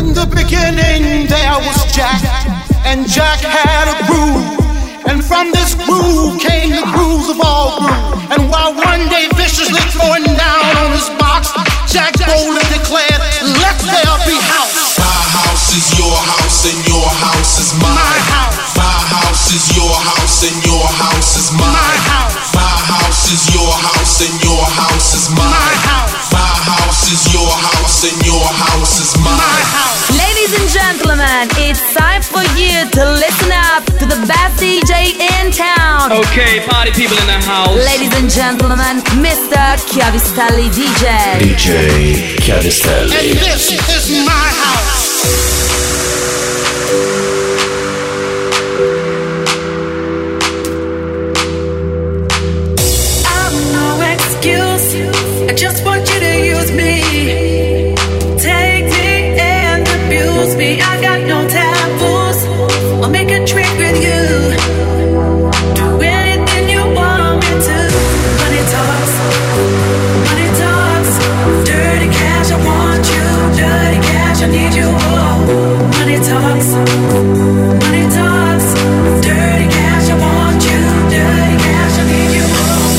In the beginning there was Jack, and Jack had a groove, and from this groove came the grooves of all grooves. And while one day viciously throwing down on his box, Jack boldly declared, "Let there be house." My house is your house, and your house is mine. My house. My house is your house, and your house is mine. My house. My house is your house, and your house is mine. My house. My house is your house, and your house is mine. My house. Ladies and gentlemen, it's time for you to listen up to the best DJ in town. Okay, party people in the house. Ladies and gentlemen, Mr. Chiavistelli DJ. DJ Chiavistelli. And this is my house. I just want you to use me. Take me and abuse me. I got no taboos. I'll make a trick with you. Do anything you want me to. Money talks. Money talks. Dirty cash, I want you. Dirty cash, I need you. Oh. Money talks. Money talks. Dirty cash, I want you. Dirty cash, I need you.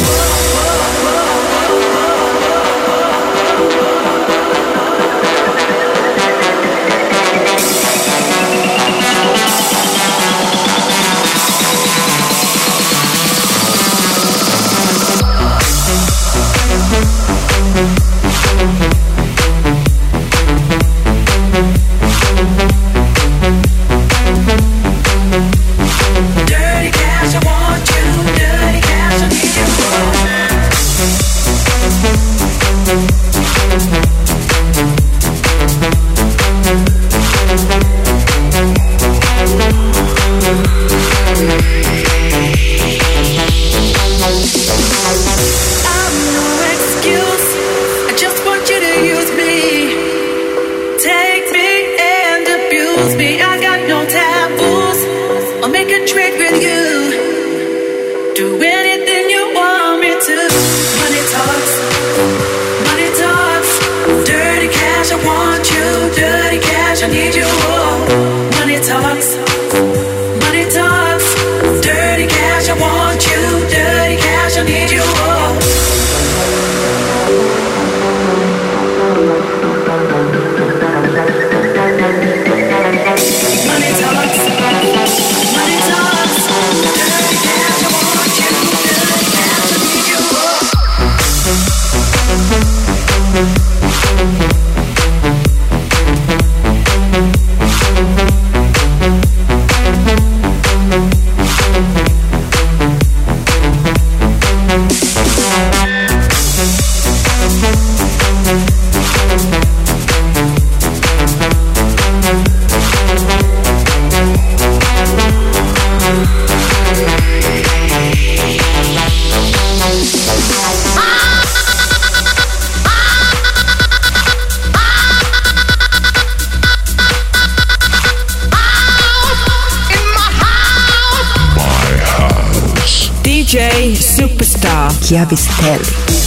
Superstar Chiavistelli.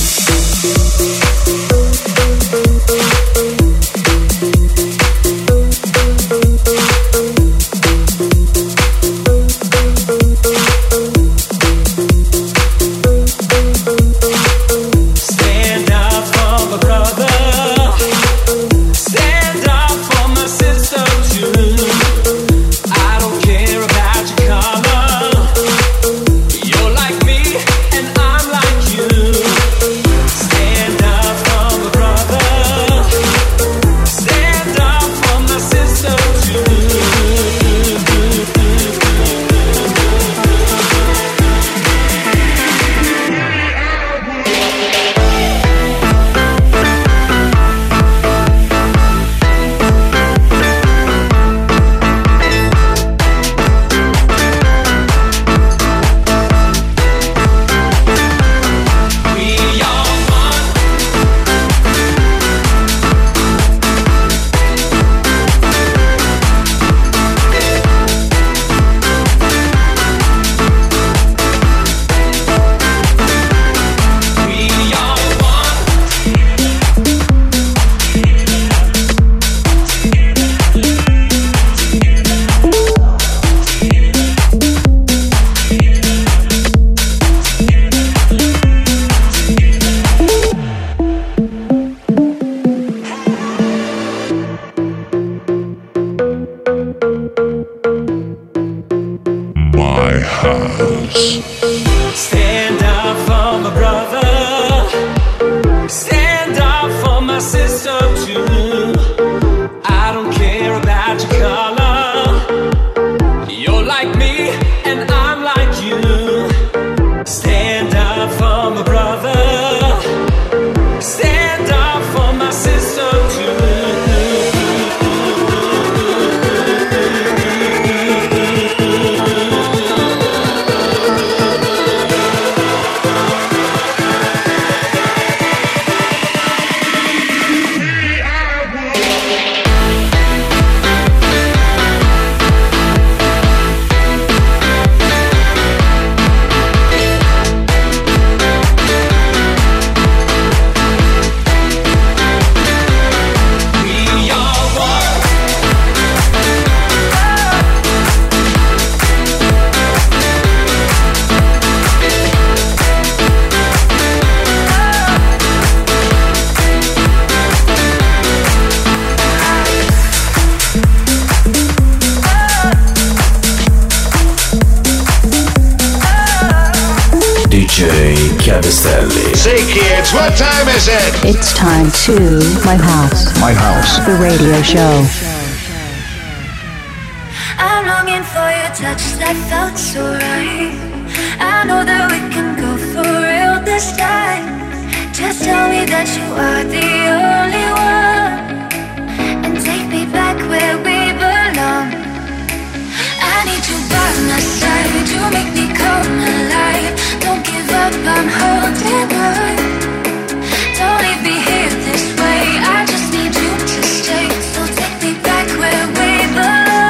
You're like me and I'm like you. I don't care about your color. You're like me and I'm like you. Stand up for my brother. Stand up for my sister too. DJ Chiavestelli. Say kids, what time is it? It's time to My House. My House. The radio show. I'm longing for your touch that felt so right. I know that we can go for real this time. Just tell me that you are the only one, and take me back where we belong. I need you by my side to make me come alive. Don't give up, I'm holding on. Don't leave me here this way, I just need you to stay. So take me back where we belong.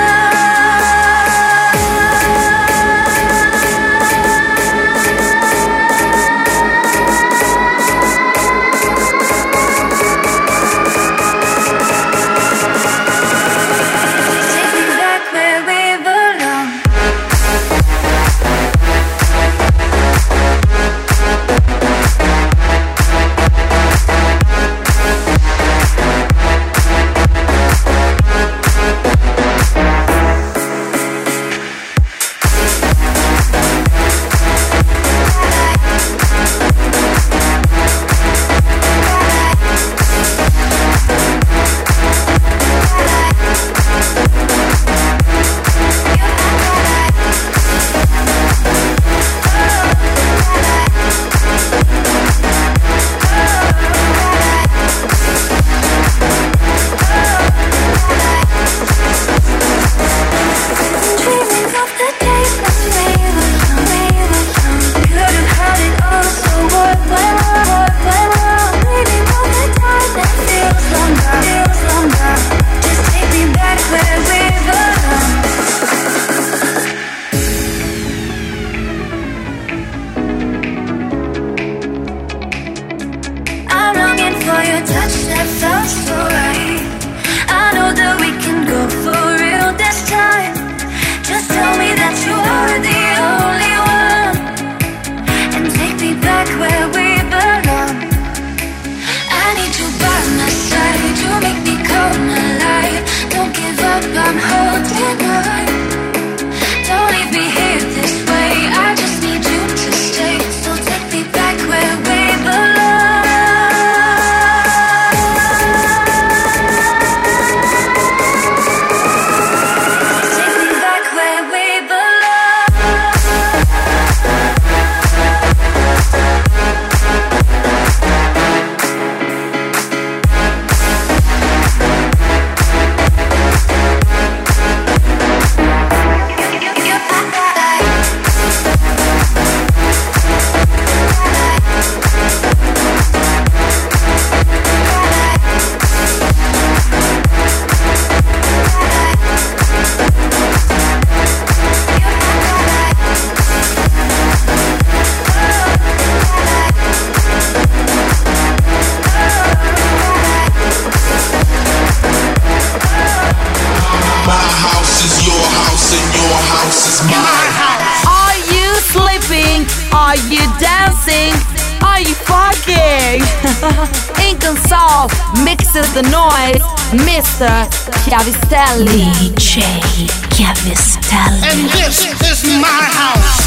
Are you dancing? Are you fucking? Inconsol mixes the noise, Mr. Chiavistelli. DJ Chiavistelli. And this is my house.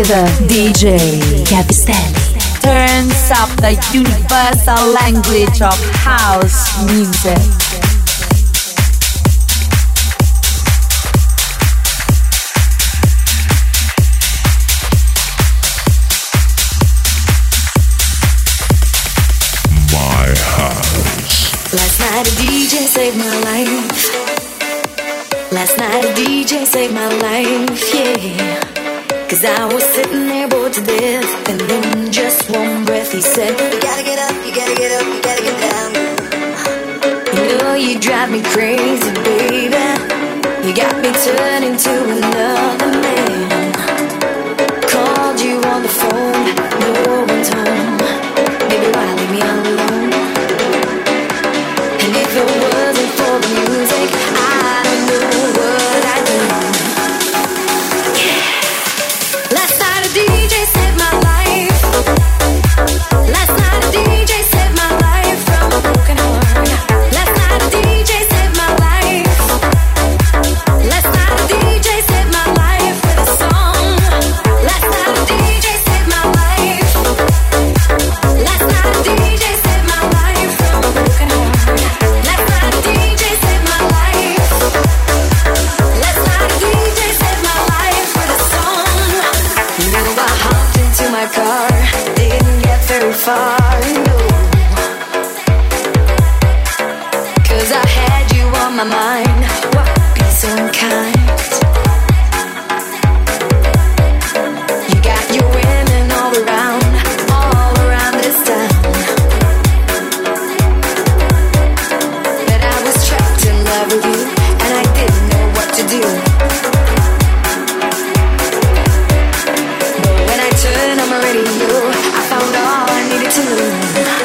with DJ Chiavistelli. Turns up the universal language of house music. Last night a DJ saved my life. Last night a DJ saved my life, yeah. Cause I was sitting there bored to death, and in just one breath he said, you gotta get up, you gotta get up, you gotta get down. You know you drive me crazy, baby. You got me turning to another man. Called you on the phone, no one's home. Baby, why leave me all alone? And if it wasn't for the music, I don't know what I'd do. Yeah. Last night a DJ saved my life. Last night a DJ saved my life from a broken heart. Last night a DJ saved my life. Last night a DJ saved my life with a song. Last night a DJ saved my life. Last night a DJ saved my life from a broken heart. Last night a DJ saved my life. Last night a DJ saved my life with a song. You know I hopped into my car, didn't get very far, no. Cause I had you on my mind, why be so unkind? You got your women all around this town. But I was trapped in love with you, and I didn't know what to do. But when I turned on my radio, I found all I needed to know.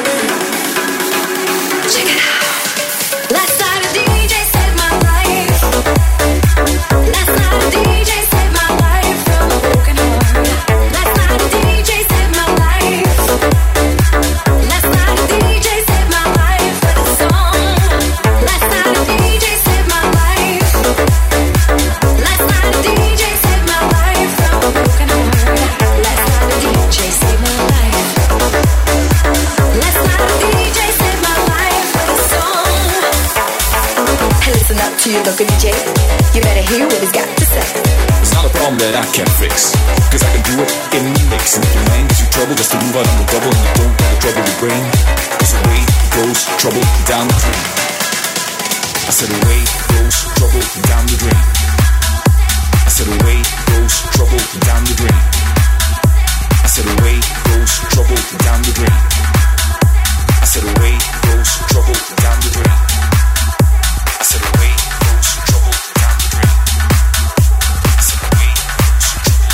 Check it out. Last night a DJ saved my life. Last night a DJ saved my life from a broken heart. Last night a DJ saved my life. Last night a DJ saved my life with a song. Last night a DJ saved my life. Last night a DJ saved my life from a broken heart. Last night a DJ saved my life. Last night a DJ saved my life with a song. Hey, listen up to your local DJ. You better hear what he's got to say. It's not a problem that I can't fix, cause I can do it in the mix. And if your mind gives you trouble, just to move out of the double, and you don't have the trouble with brain. Cause away goes trouble down the drain. I said away goes trouble down the drain. I said away goes trouble down the drain. I said away goes trouble down the drain. I said away goes trouble down the drain. I said away goes trouble down the drain. I said away goes trouble.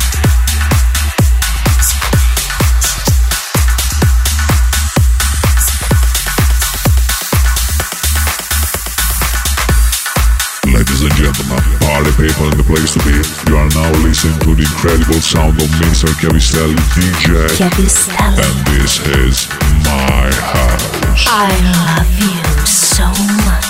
Ladies and gentlemen, party people in the place to be. You are now listening to the incredible sound of Mr. Chiavistelli, DJ Chiavistelli. And this is my house. I love you so much.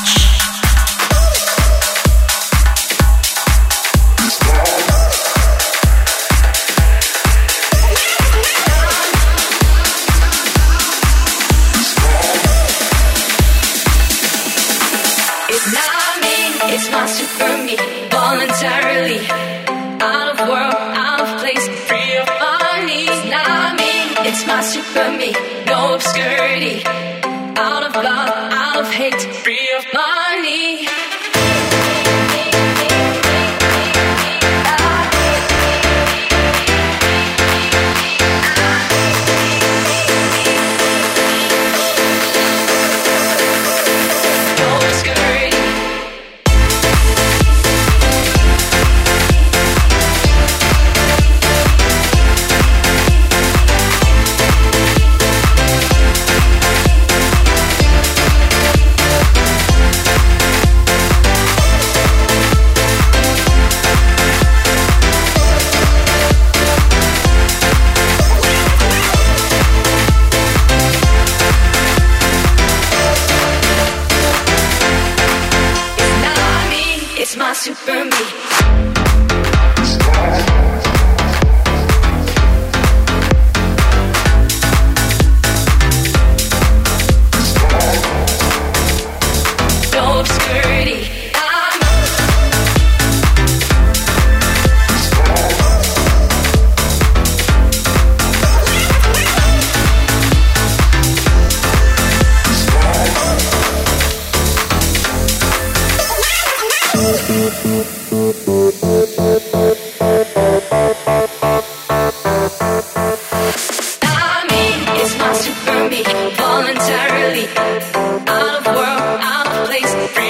It's not me, it's my super me, voluntarily. Out of world, out of place, free of my needs. It's not me, it's my super me, no obscurity. Out of love, out of hate, free of my need.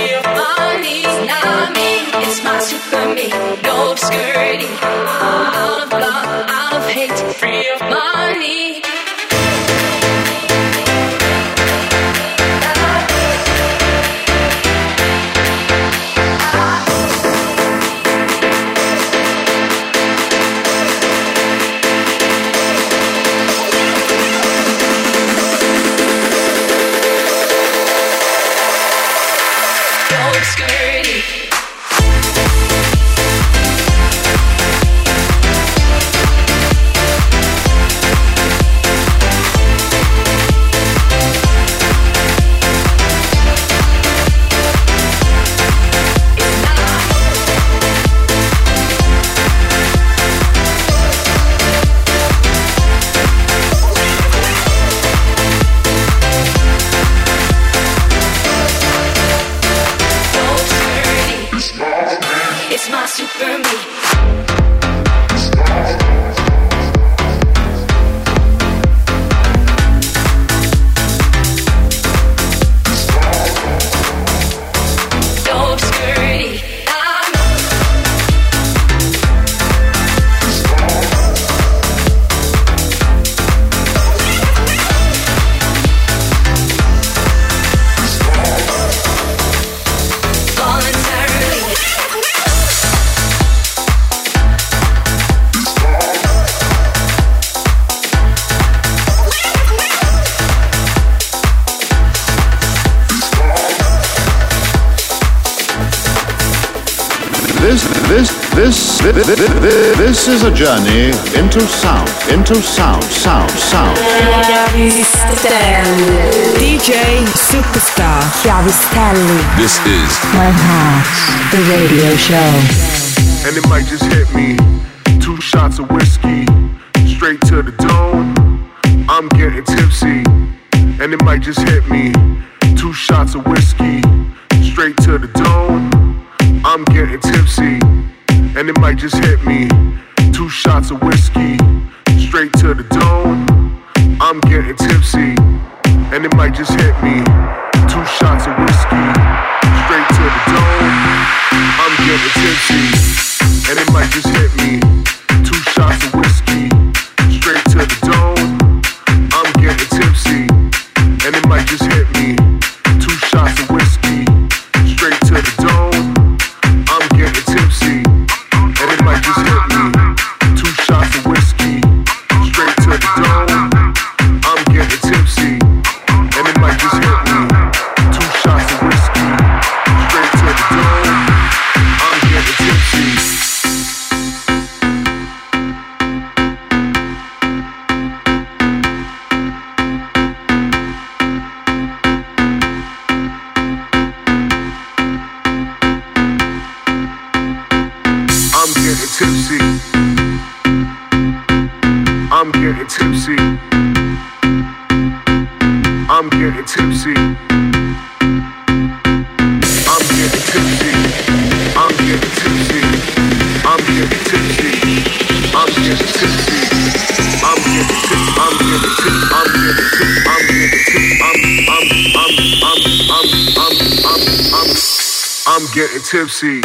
free of money. Not me, it's my super me. No obscurity, out of love, out of hate. Free of money. This is a journey into sound, sound. DJ Superstar Chiavistelli. This is My Heart, the radio show. And it might just hit me. 2 shots of whiskey, straight to the dome. I'm getting tipsy. And it might just hit me. 2 shots of whiskey, straight to the dome. I'm getting tipsy. And it might just hit me. 2 shots of whiskey, straight to the dome. I'm getting tipsy. And it might just hit me. 2 shots of whiskey, straight to the dome. I'm getting tipsy. And it might just hit me. 2 shots of whiskey, straight to the dome. I'm getting tipsy. And it might just hit me. 2 shots of whiskey, straight to the dome. I'm getting tipsy. And it might just hit me. 2 shots of whiskey, straight to the dome. I'm getting tipsy. And it might just hit me. 2 shots of whiskey, straight to the dome. I'm getting tipsy. Tipsy. I'm getting tipsy. I'm getting tipsy. I'm getting tipsy. I'm getting tipsy. I'm getting tipsy. I'm getting tipsy. I'm getting tipsy. I'm getting tipsy. I'm getting tipsy. I'm getting tipsy.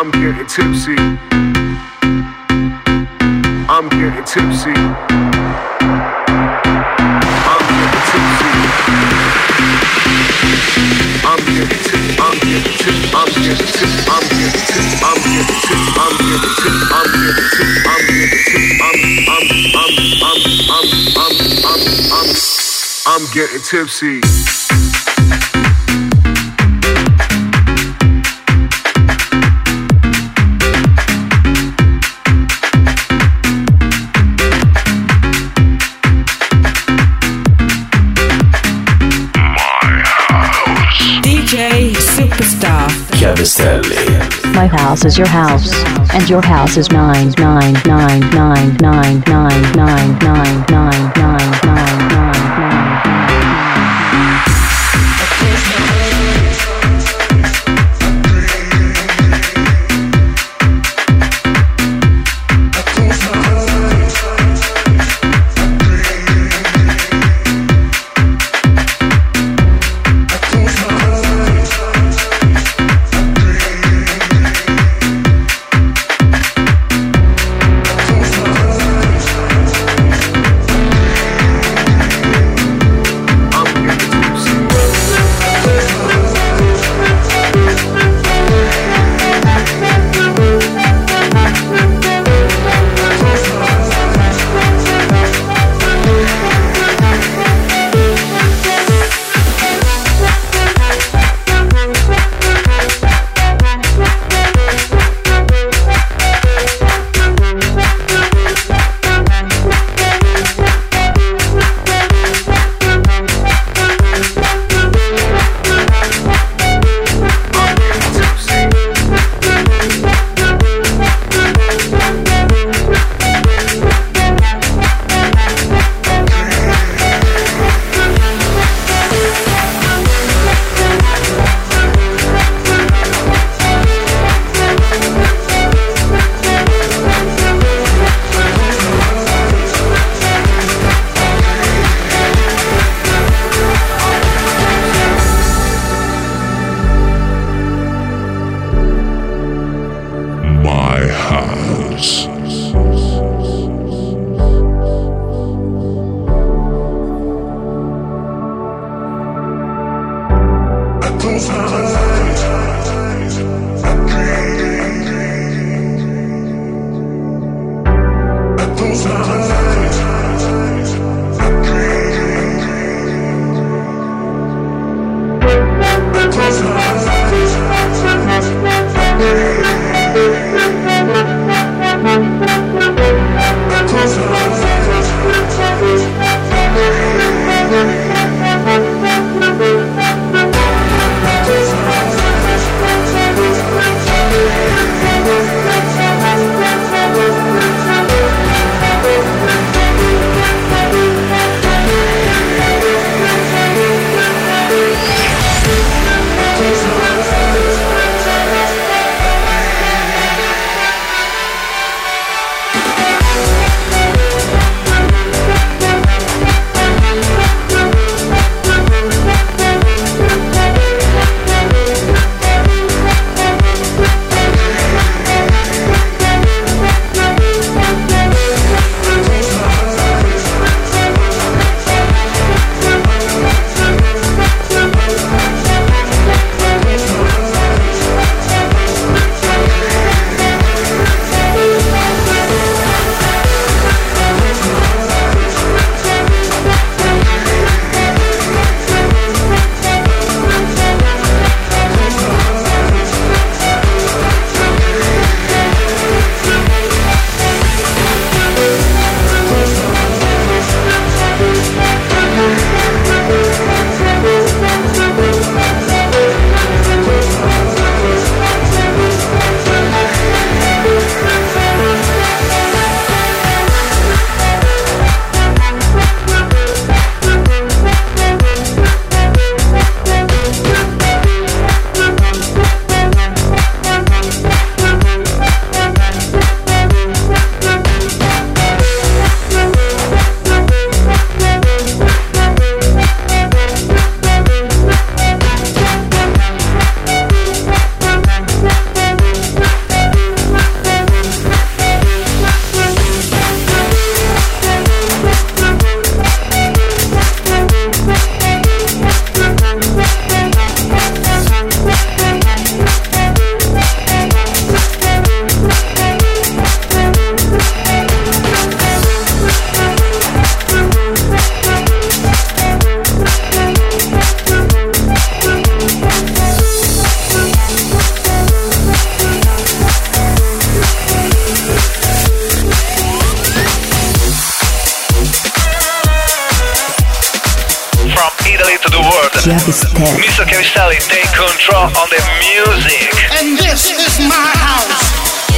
I'm getting tipsy. I'm getting tipsy. I'm getting tipsy. I'm getting tipsy. I'm getting tipsy. I'm getting tipsy. I'm getting tipsy. I'm getting tipsy. I'm getting tipsy. I'm getting tipsy. I'm getting tipsy. I'm getting tipsy. DJ Superstar Chiavistelli. My house is your house, and your house is 9999999999999. Chiavistelli to the world. Chiavistelli. Mr. Chiavistelli, take control on the music. And this is my house.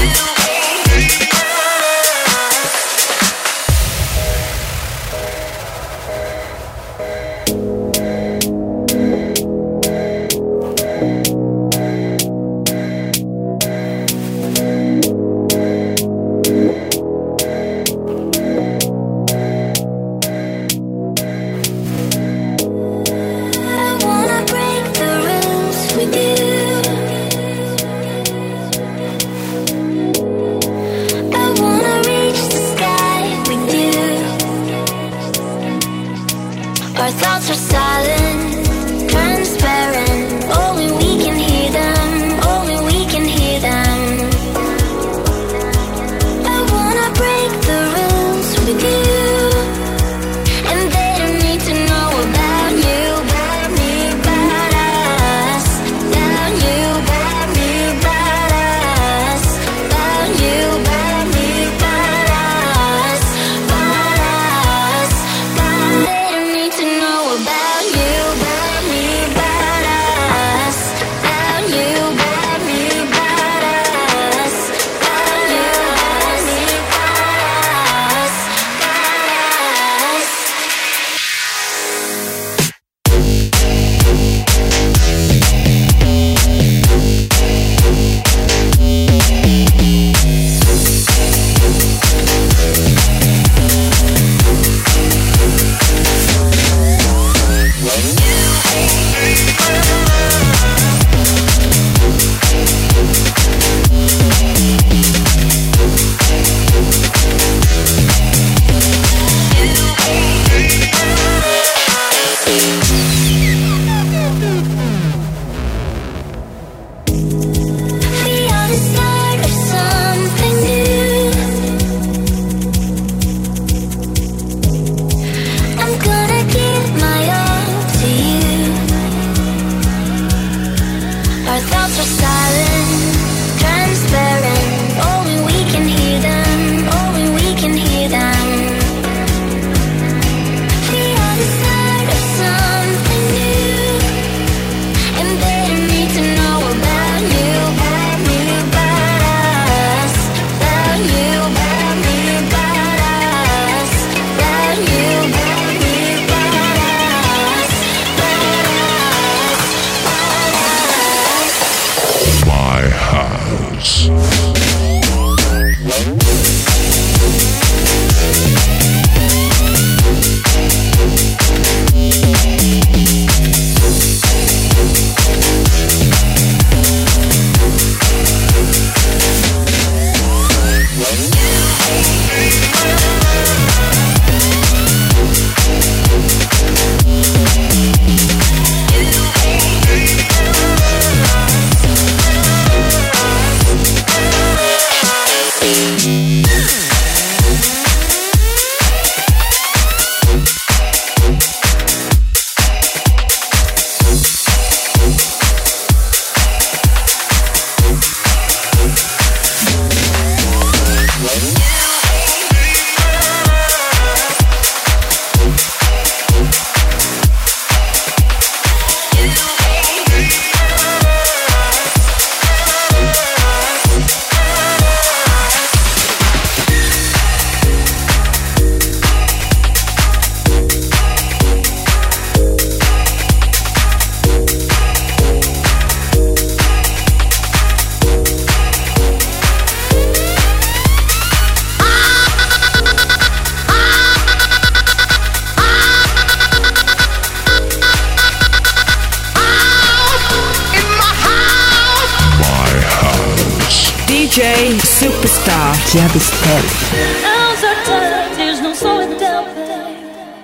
DJ Superstar Chiavistelli. Now's our time, there's no slowing down, babe.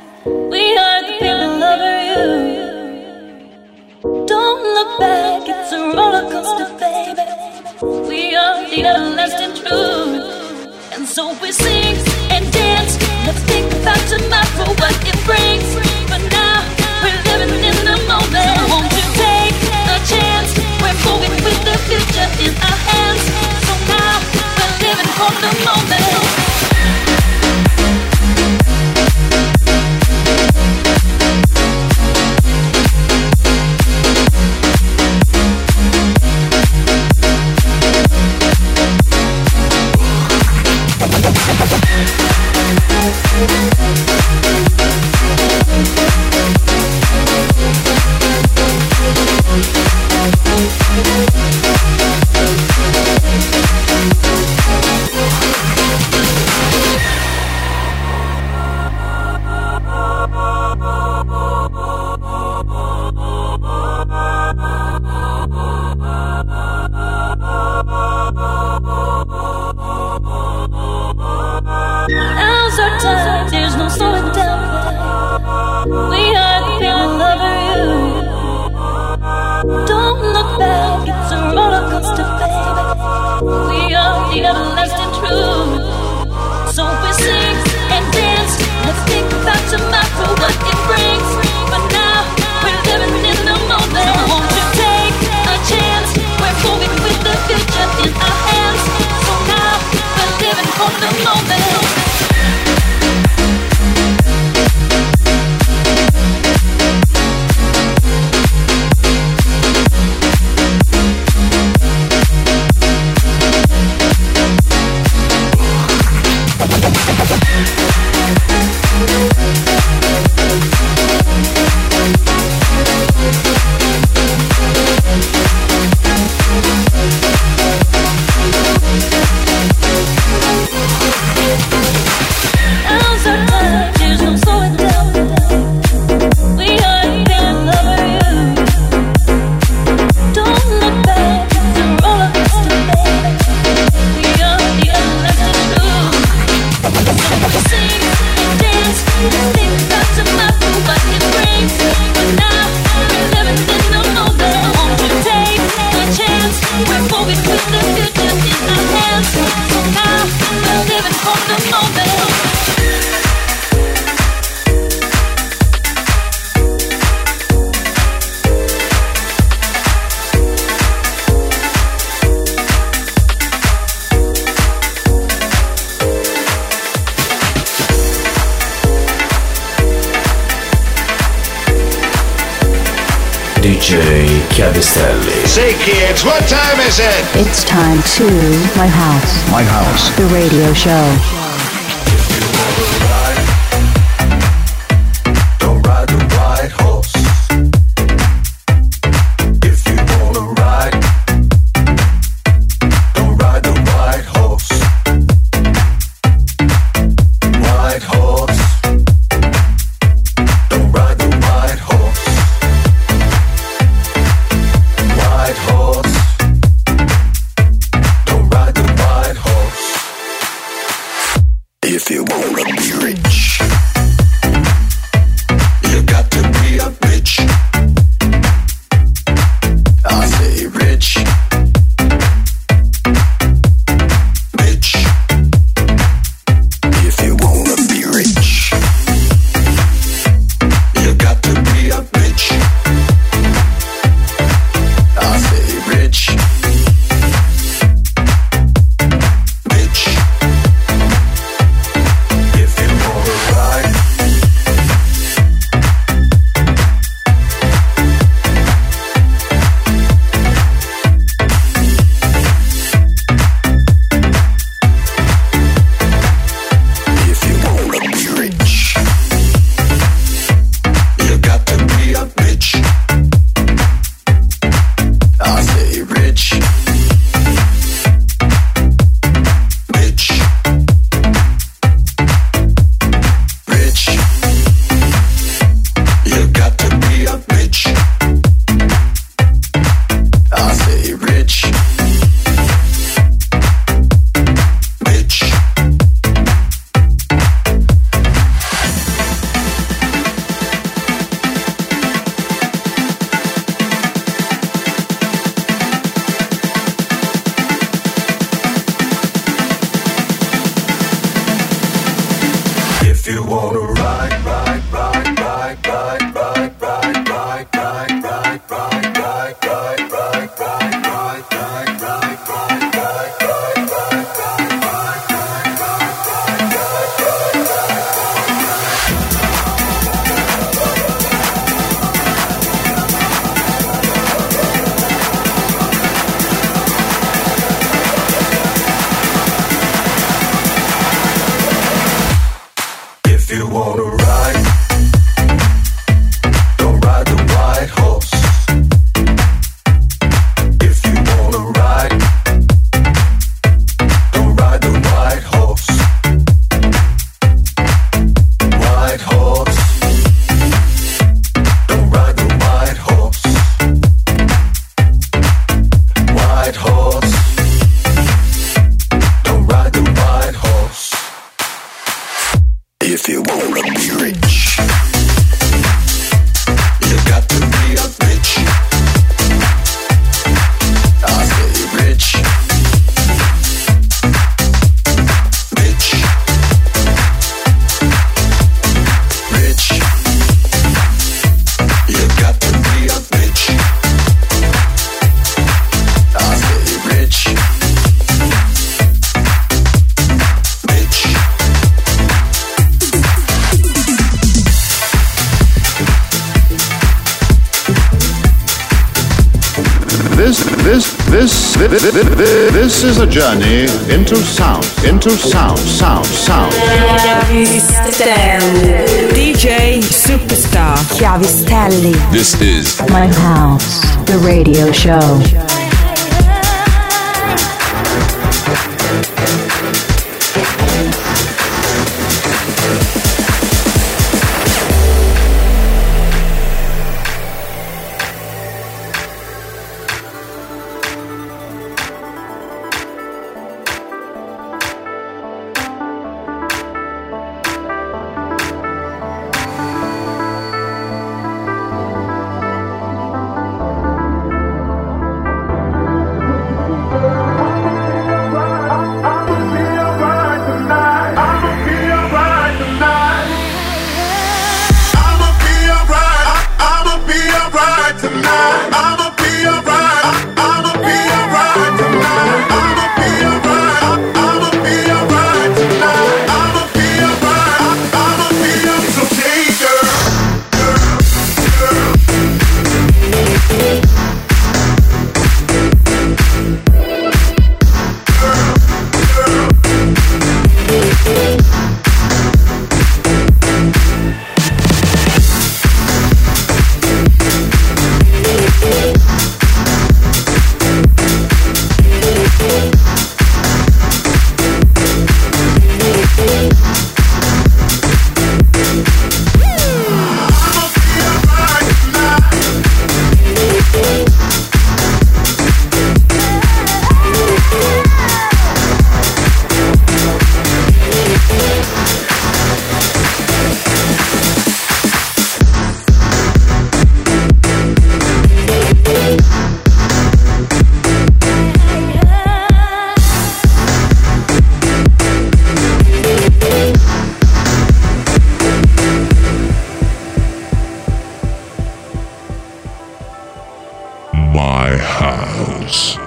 We are the people over you. Don't look back, it's a roller coaster, baby. We are the everlasting truth. And so we sing and dance. Let's think about tomorrow, what it brings. But now we're living in the moment. So won't you take a chance? We're moving with the future in our hands. So now we're living for the moment. Now's our time, there's no slowing down. We are feeling over you. Don't look back, it's a roller coaster, baby. We are the everlasting truth. So we sing and dance. Let's think about tomorrow, what it brings. But now we're living in the moment. So won't you take a chance? We're moving with the future in our hands. So now we're living for the moment. DJ Chiavistelli. Say kids, what time is it? It's time to My House. My House. The radio show. If you want This is a journey into sound, sound. DJ Superstar Chiavistelli. This is My House, the radio show. My House.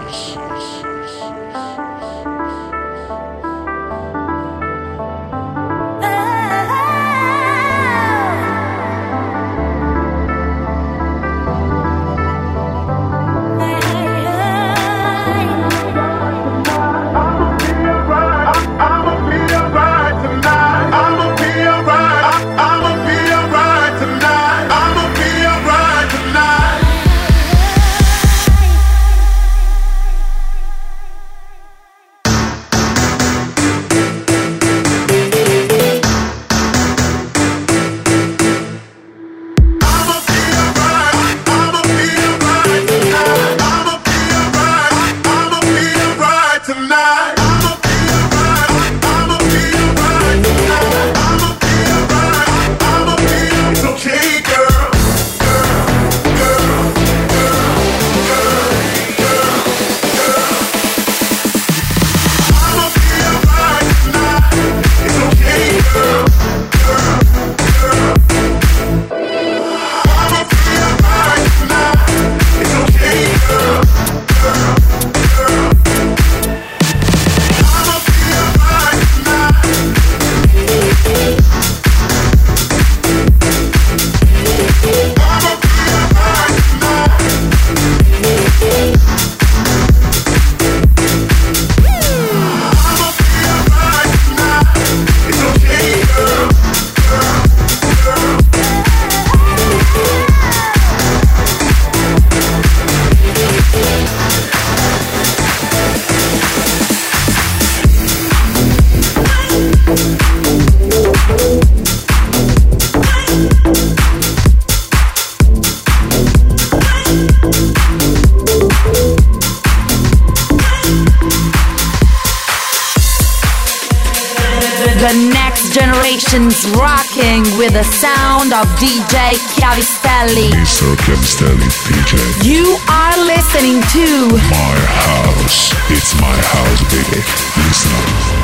The next generation's rocking with the sound of DJ Chiavistelli. Mr. Chiavistelli, DJ. You are listening to My House. It's my house, baby. Listen up.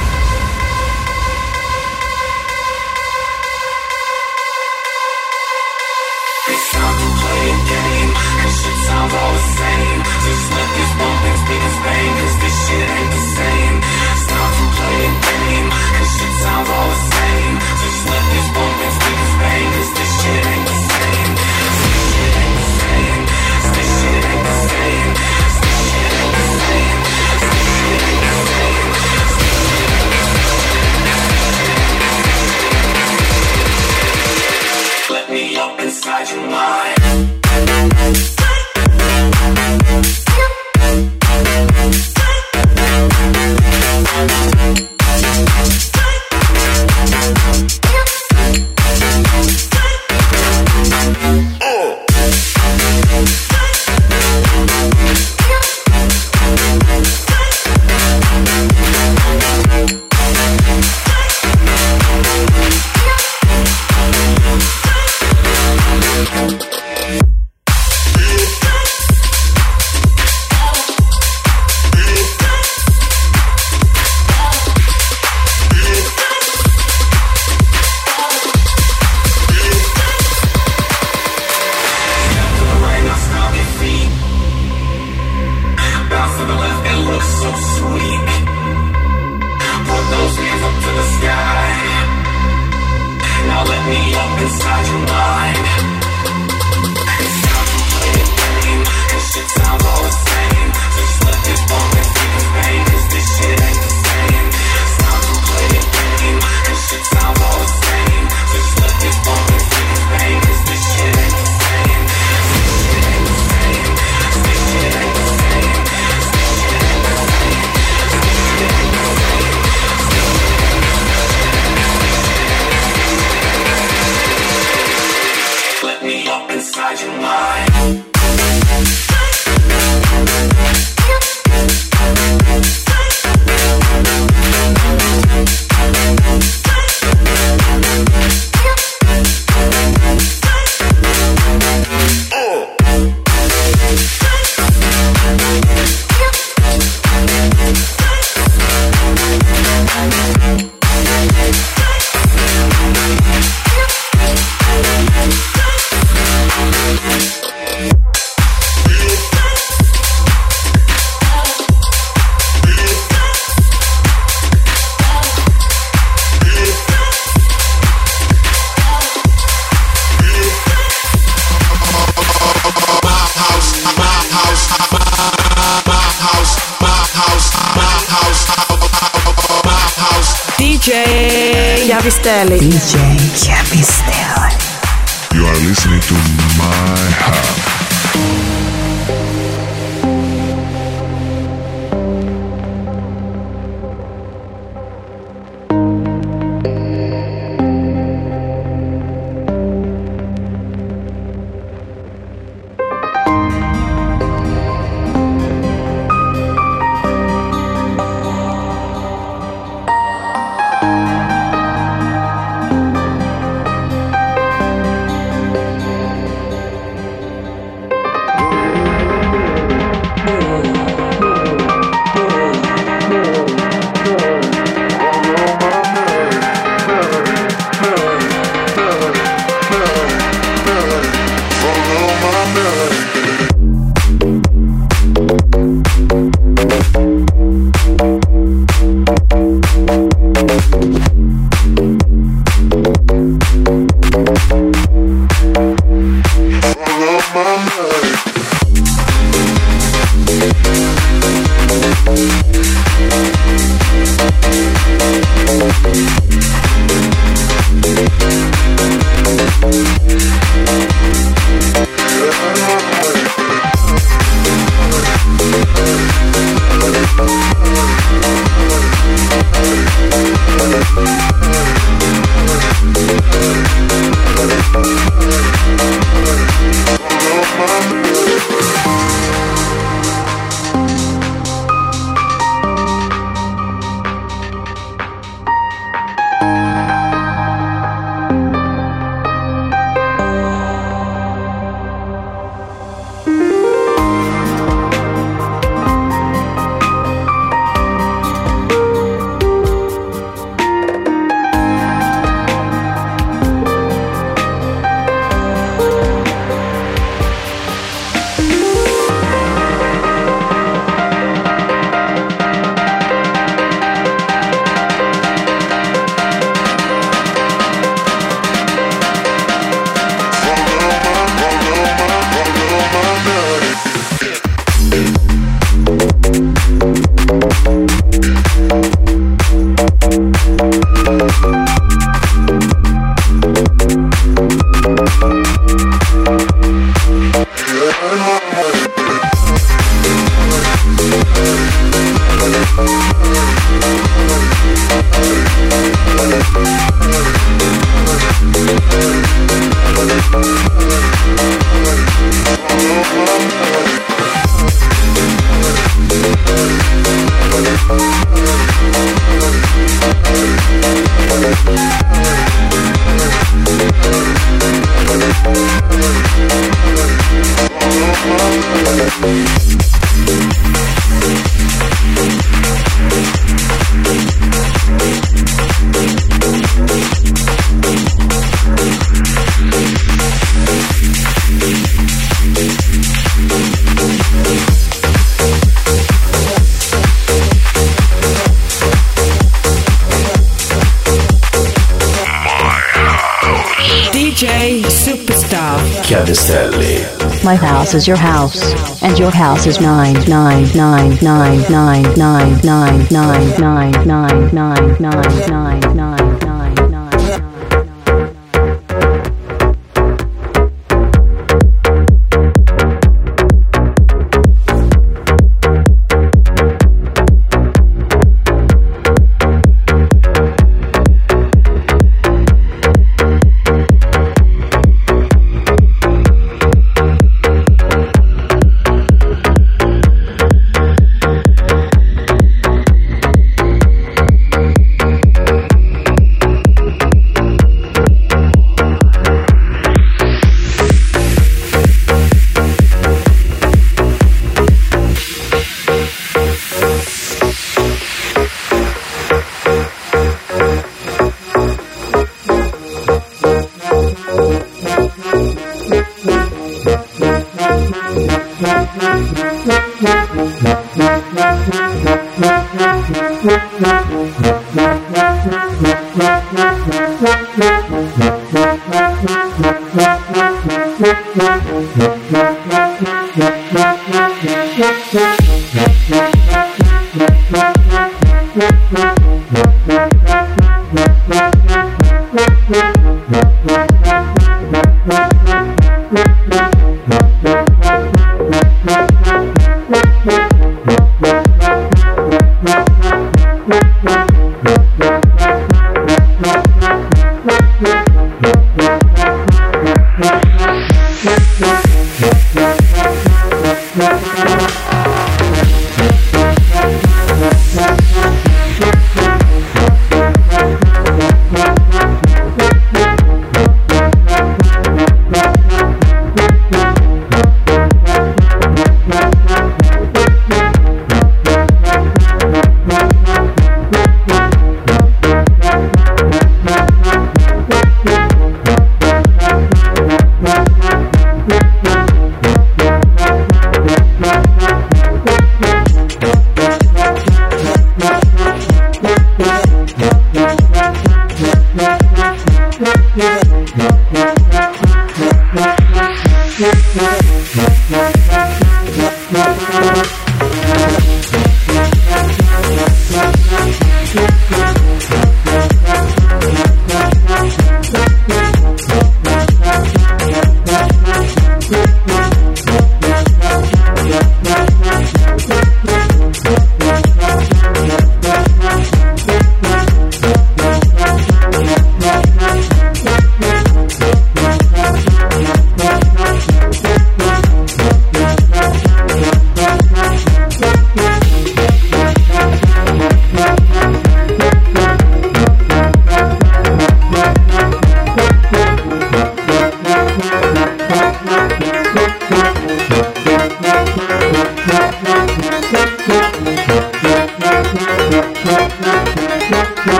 Sounds all the same. Just let these bumpings be the pain, 'cause this shit ain't the same. Stop to play a game, 'cause shit sounds all the same. Just let these bumpings be the pain, 'cause this shit ain't the same. This shit ain't the same. This shit ain't the same. This shit DJ Chiavistelli. DJ Chiavistelli. You are listening to my house. DJ Superstar Chiavistelli. My house is your house, and your house is 99999999999999999.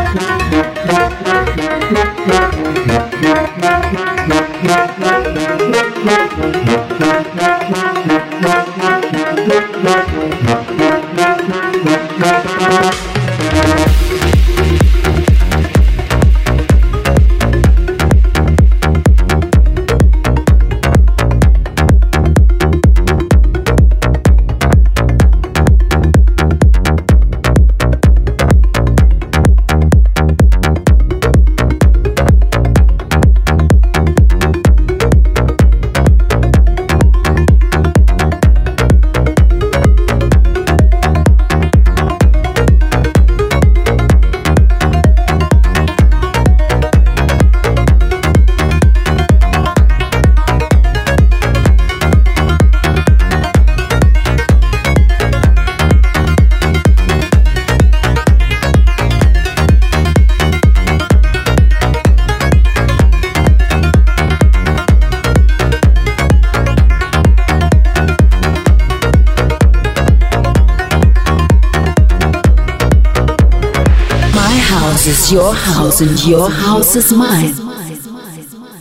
Is your house and your house is mine.